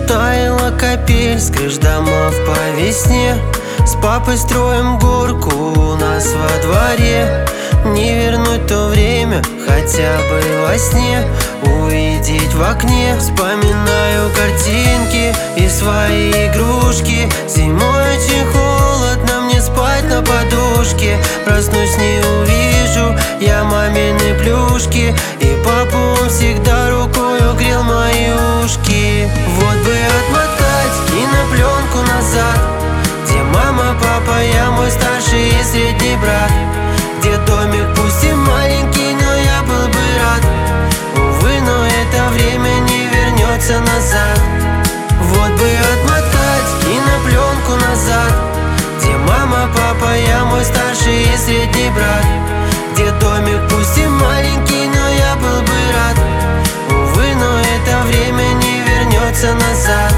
Таяла капель с крыш домов по весне. С папой строим горку у нас во дворе. Не вернуть то время хотя бы во сне, увидеть в окне. Вспоминаю картинки и свои игрушки. Зимой очень холодно, мне спать на подушке. Проснусь, не увижу я мамины плюшки. И папу он всегда рукою грел мои ушки. Вот бы отмотать кинопленку назад, где мама, папа, я мой старший и средний брат. Где домик пусть и маленький, но я был бы рад. Увы, но это время не вернется назад. Вот бы отмотать кинопленку назад, где мама, папа, я мой старший и средний брат. Где домик пусть и маленький, но я был бы рад. Увы, но это время не вернется назад.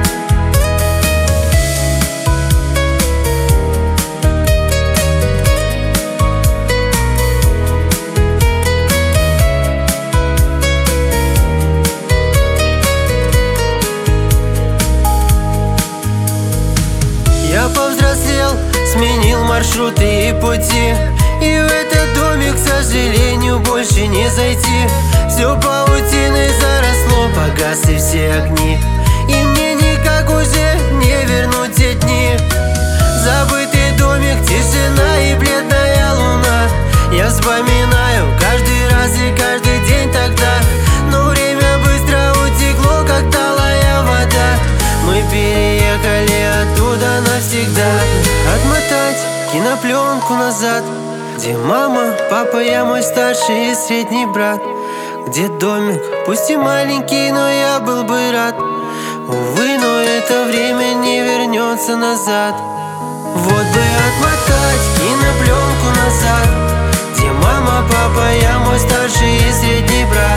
Я повзрослел, сменил маршруты и пути, и в этот домик, к сожалению, больше не зайти. Все паутиной заросло, погасли все огни, и мне никак уже не вернуть те дни. Забытый домик, тишина и бледная луна. Я вспоминаю каждый раз и каждый день тогда. Но время быстро утекло, как талая вода. Мы переехали оттуда навсегда. Отмотать кинопленку назад, где мама, папа, я мой старший и средний брат. Где домик, пусть и маленький, но я был бы рад. Увы, но это время не вернется назад. Вот бы отмотать кинопленку назад, где мама, папа, я мой старший и средний брат.